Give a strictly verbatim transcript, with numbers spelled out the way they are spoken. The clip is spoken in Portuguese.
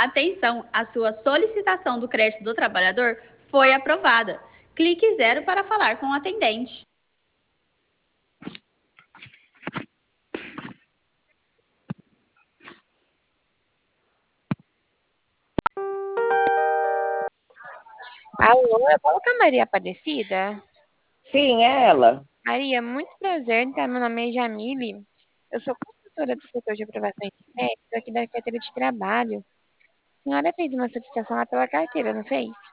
Atenção, a sua solicitação do crédito do trabalhador foi aprovada. Clique zero para falar com o atendente. Alô, eu falo com a Maria Aparecida? Sim, é ela. Maria, muito prazer, tá? Meu nome é Jamile. Eu sou consultora do setor de aprovação de crédito aqui da carteira de trabalho. A senhora fez uma solicitação lá pela carteira, não fez?